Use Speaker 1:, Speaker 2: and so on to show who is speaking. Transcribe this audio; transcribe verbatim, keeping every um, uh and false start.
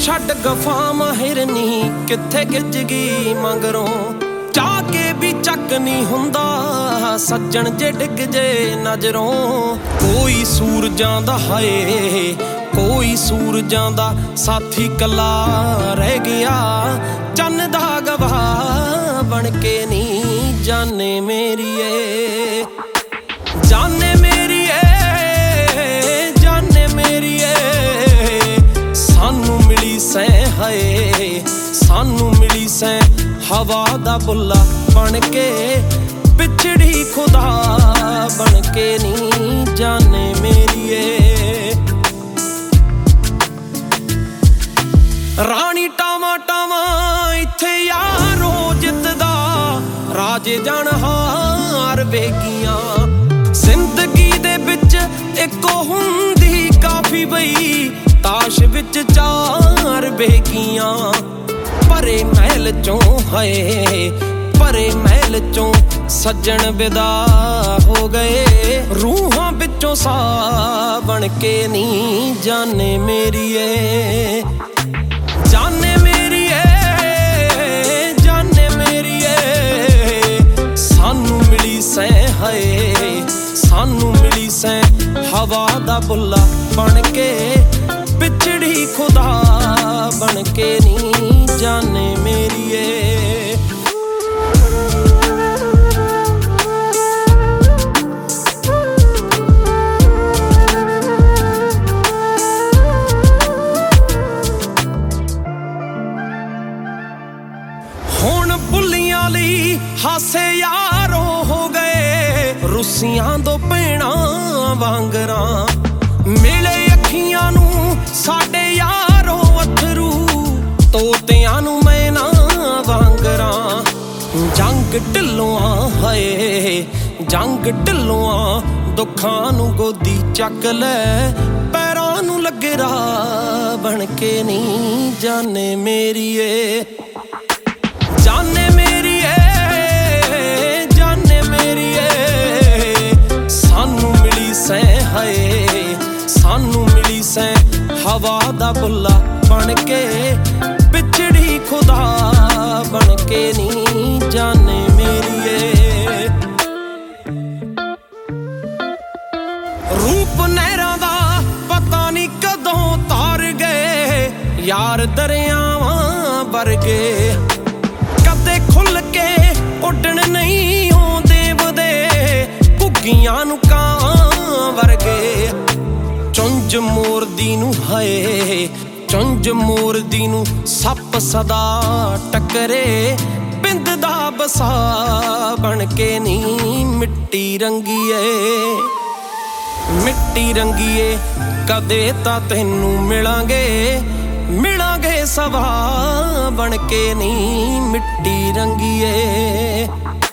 Speaker 1: ਛੱਡ ਗਫਾ ਮਾਹਿਰਨੀ ਕਿੱਥੇ ਗਿੱਜ ਗਈ ਮਗਰੋਂ ਚਾਹ ਕੇ ਵੀ ਚੱਕ ਨਹੀਂ ਹੁੰਦਾ ਸੱਜਣ ਜੇ ਡਿੱਗ ਜੇ ਨਜ਼ਰੋਂ। ਕੋਈ ਸੂਰਜਾਂ ਦਾ ਹਾਏ ਕੋਈ ਸੂਰਜਾਂ ਦਾ ਸਾਥੀ ਕੱਲਾ ਰਹਿ ਗਿਆ ਚੰਨ ਦਾ ਗਵਾਹ ਬਣ ਕੇ ਨਹੀਂ ਜਾਨੇ ਮੇਰੀਏ ਜਾਨੇ ਮੇਰੀਏ ਜਾਨੇ ਮੇਰੀਏ। ਸਾਨੂੰ ਮਿਲੀ ਸੈਂ ਹਾਏ ਸਾਨੂੰ ਮਿਲੀ ਸੈਂ ਹਵਾ ਦਾ ਬੁੱਲਾ ਬਣ ਕੇ ਵਿਛੜੀ ਖੁਦਾ ਬਣ ਕੇ ਨਹੀਂ ਜਾਨੇ ਮੇਰੀਏ। ਰਾਣੀ ਟਾਵਾਂ ਟਾਵਾਂ ਇੱਥੇ ਯਾਰੋ ਜਿੱਤਦਾ ਰਾਜੇ ਜਾਣ ਹਾਰ ਵੇਗੀਆਂ। ਜ਼ਿੰਦਗੀ ਦੇ ਵਿੱਚ ਇੱਕੋ ਹੁੰਦੀ ਕਾਫੀ ਬਈ ਤਾਸ਼ ਵਿੱਚ ਚਾਰ ਵੇਗੀਆਂ। ਭਰੇ ਮਹਿਲ ਚੋਂ ਹਾਏ ਭਰੇ ਮਹਿਲ ਚੋਂ ਸੱਜਣ ਵਿਦਾ ਹੋ ਗਏ ਰੂਹਾਂ ਵਿੱਚੋਂ ਸਾਹ ਬਣ ਕੇ ਨਹੀਂ ਜਾਨੇ ਮੇਰੀਏ ਜਾਨੇ ਮੇਰੀਏ ਜਾਨੇ ਮੇਰੀਏ। ਸਾਨੂੰ ਮਿਲੀ ਸੈਂ ਹਾਏ ਸਾਨੂੰ ਮਿਲੀ ਸੈਂ ਹਵਾ ਦਾ ਬੁੱਲਾ ਬਣ ਕੇ ਵਿਛੜੀ ਖੁਦਾ ਬਣ ਕੇ ਨਹੀਂ ਜਾਨੇ ਮੇਰੀਏ। ਹੁਣ ਬੁੱਲੀਆਂ ਲਈ ਹਾਸੇ ਯਾਰੋ ਹੋ ਗਏ ਰੁੱਸੀਆਂ ਦੋ ਭੈਣਾਂ ਵਾਂਗਰਾਂ। ਮਿਲੇ ਅੱਖੀਆਂ ਨੂੰ ਸਾਡੇ ਯਾਰੋ ਅਥਰੂ ਤੋਤਿਆਂ ਨੂੰ ਮੈਨਾ ਵਾਂਗਰਾਂ। ਜੰਗ ਢਿੱਲੋਂ ਹਾਏ ਜੰਗ ਢਿੱਲੋਂ ਦੁੱਖਾਂ ਨੂੰ ਗੋਦੀ ਚੱਕ ਲੈ ਪੈਰਾਂ ਨੂੰ ਲੱਗੇ ਰਾਹ ਬਣ ਕੇ ਨਹੀਂ ਜਾਨੇ ਮੇਰੀਏ ਜਾਨੇ ਮੇਰੀਏ ਜਾਨੇ ਮੇਰੀਏ। ਸਾਨੂੰ ਮਿਲੀ ਸੈਂ ਹਾਏ ਸਾਨੂੰ ਮਿਲੀ ਸੈਂ ਹਵਾ ਦਾ ਬੁੱਲਾ ਬਣ ਕੇ ਵਿਛੜੀ ਖੁਦਾ ਬਣ ਕੇ ਨਹੀਂ ਜਾਨੇ ਮੇਰੀਏ। ਰੂਪ ਨਹਿਰਾਂ ਦਾ ਪਤਾ ਨਹੀਂ ਕਦੋਂ ਤਾਰ ਗਏ ਯਾਰ ਦਰਿਆਵਾਂ ਵਰਗੇ। ਕਦੇ ਖੁੱਲ ਕੇ ਉੱਡਣ ਨਹੀਂ ਆਉਂਦੇ ਵਦੇ ਘੁੱਗੀਆਂ ਨੂੰ ਕਾਂ ਵਰਗੇ। ਚੁੰਝ ਮੋਰਦੀ ਨੂੰ ਹਾਏ ਚੁੰਝ ਮੋਰਦੀ ਨੂੰ ਸੱਪ ਸਦਾ ਟੱਕਰੇ ਬਿੰਦ ਦਾ ਬਸਾ ਬਣ ਕੇ ਨਹੀਂ ਮਿੱਟੀ ਰੰਗੀਏ ਮਿੱਟੀ ਰੰਗੀਏ। ਕਦੇ ਤਾਂ ਤੈਨੂੰ ਮਿਲਾਂਗੇ ਮਿਲਾਂਗੇ ਸਵਾ ਬਣ ਕੇ ਨਹੀਂ ਮਿੱਟੀ ਰੰਗੀਏ।